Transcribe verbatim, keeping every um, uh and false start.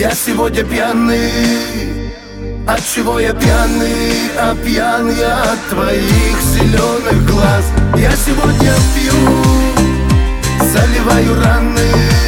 Я сегодня пьяный. От чего я пьяный? А пьян я от твоих зеленых глаз. Я сегодня пью, заливаю раны.